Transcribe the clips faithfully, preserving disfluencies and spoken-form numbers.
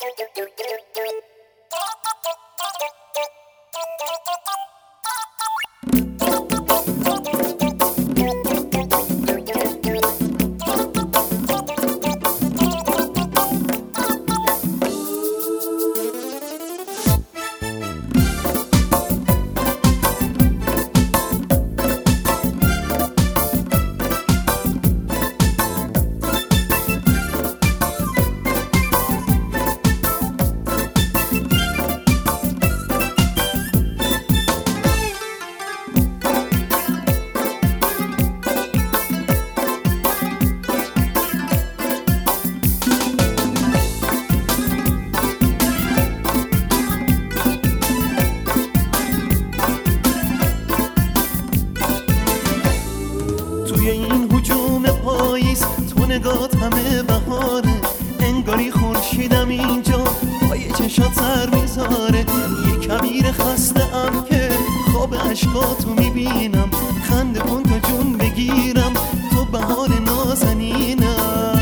نگات همه بهاره، انگاری خورشیدم اینجا با یه چشات سر میذاره. یه کبیر خسته ام که خواب عشقاتو میبینم، خنده کن تا جون بگیرم، تو بهار نازنینم.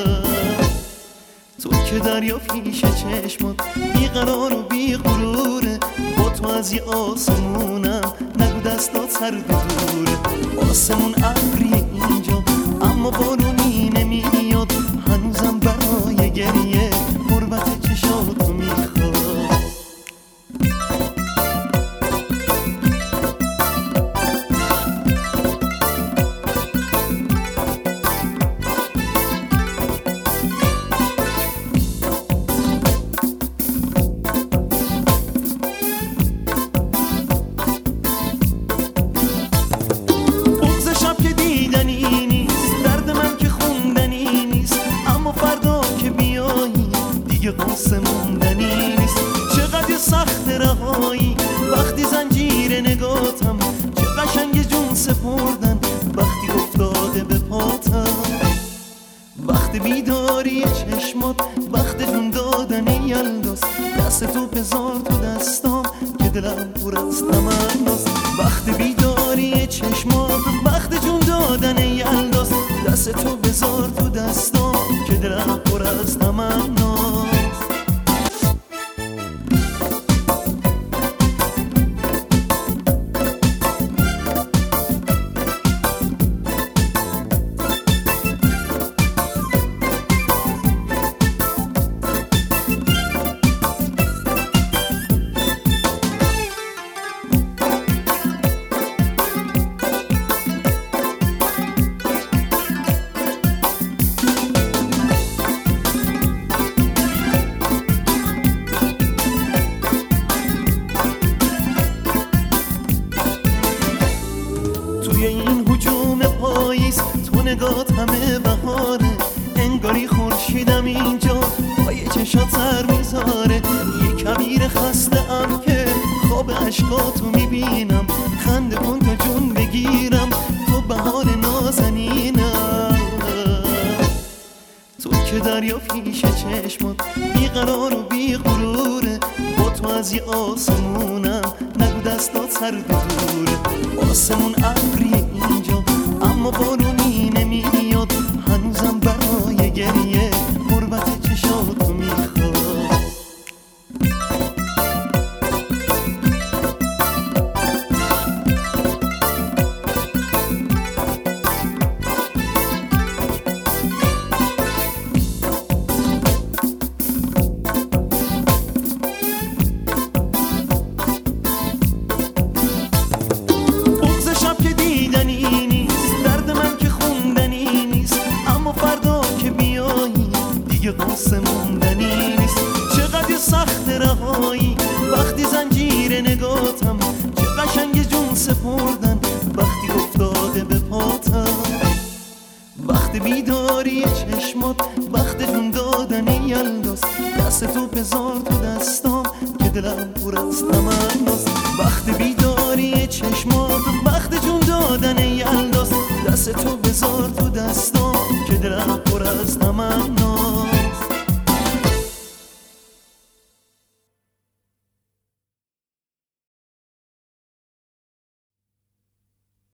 تو که دریا پیش چشمات بیقرار و بیغروره، با تو از یه آسمونم نگو دستات سرد و دوره. آسمون ابری اینجا اما بارونی نمیاد، هنوزم برای گریه قربت چشاتو میخواد. قصه موندنی نیست، چقدر سخت رهایی وقتی زنجیر نگاتم، چه قشنگ جون سپردن وقتی افتاده به پاتم. وقت بیداری چشمات وقت جون دادن یلداست، دست تو بذار تو دستام که دلم پر از تمناست. وقت بیداری چشمات وقت جون دادن یلداست، دست تو بذار تو دستام که دلم پر از تمناست. این هجوم پاییز تو نگات همه بهاره، انگاری خورشیدم اینجا با یه چشات سر میذاره. یه کبیر خسته ام که خواب عشقاتو میبینم، خنده کن تا جون بگیرم، تو بهار نازنینم. تو که دریا پیش چشمات بیقرار و بیغروره، با تو از یه آسمونم نگو دستات سرد و دوره. آسمون ابری اینجا اما بارونی نمیاد، هنوزم برای گریه قربت چشاتو میخواد. قصه موندنی نیست، چقدر سخت رهایی وقتی زنجیر نگاتم، چه قشنگ جون سپردن وقتی افتاده به پاتم. وقت بیداری چشمات وقت جون دادن یلداست، دست تو بذار تو دستام که دلم پر از تمناست. وقت بیداری چشمات وقت جون دادن یلداست، دست تو بذار تو دستام که دلم پر از تمناست.